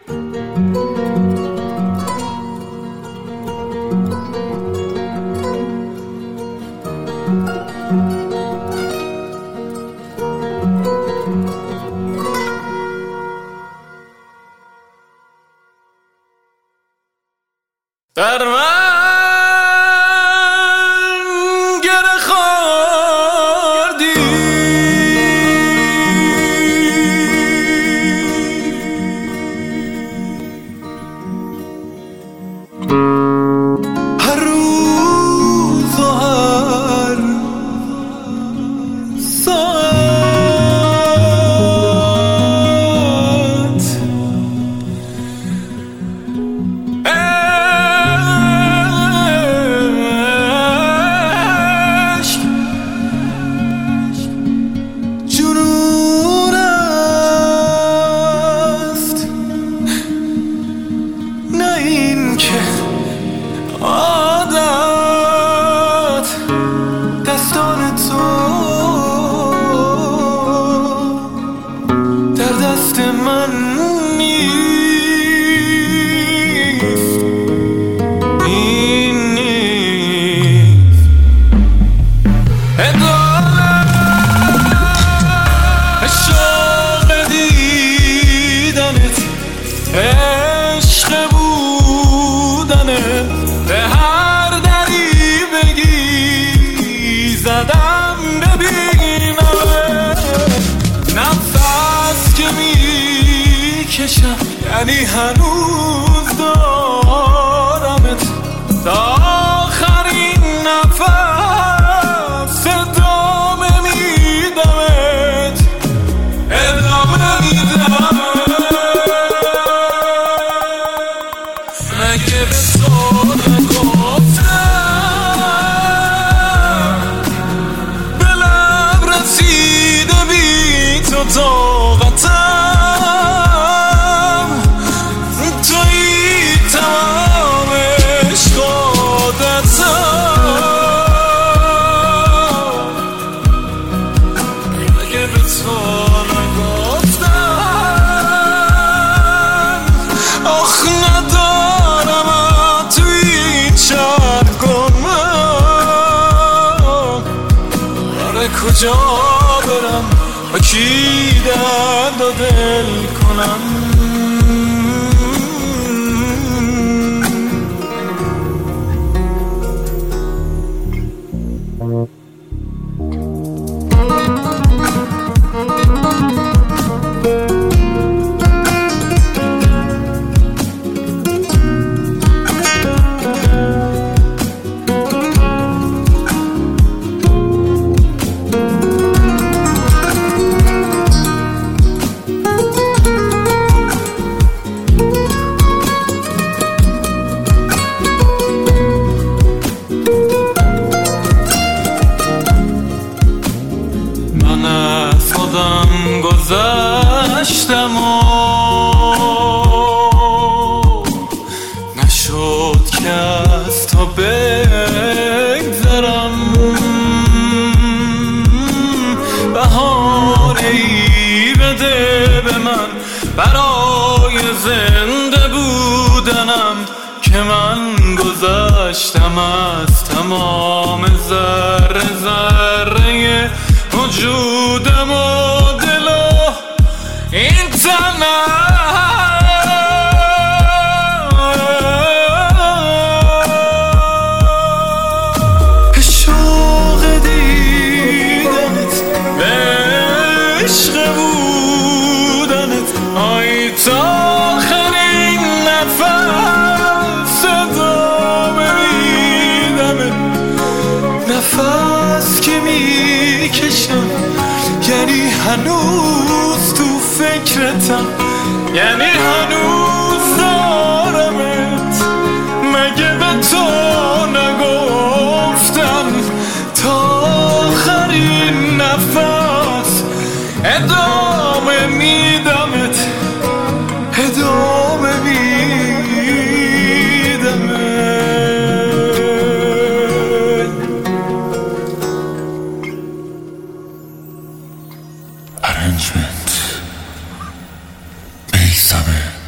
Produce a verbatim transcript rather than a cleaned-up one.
در من گره خوردی، هر روز و هر ساعت عادت دستان تو در دست من نیست، این نیست ادامه شوق دیدنت، عشق بودنت، به هر دری بگی زدم ببینم، نفس که میکشم یعنی هنوز دارمت، تا آخرین نفس ادامه میدمت، ادامه میدمت. مگه به تو نگفتم به لب رسیده بی تو طاقتم، تویی تمام عشق عادتم. مگه به تو نگفتم آخ ندارم توی چرگم، برای کجا برم و کی درد و دل کنم. گذشتم و نشد که از تو بگذرم، بهانه‌ای بده به من برای زنده بودنم، که من گذشتم از تمام ذره ذره وجودم و دل و این تنم. شوق دیدنت، عشق بودنت، آی تا آخرین نفس ادامه میدمت، نفس که میکشم یعنی هنوز تو فکرتم، یعنی هنوز دارمت. مگه به تو نگفتم تا آخرین نفس ادامه میدمت، ادامه میدمت. Arrangement Bey Samet.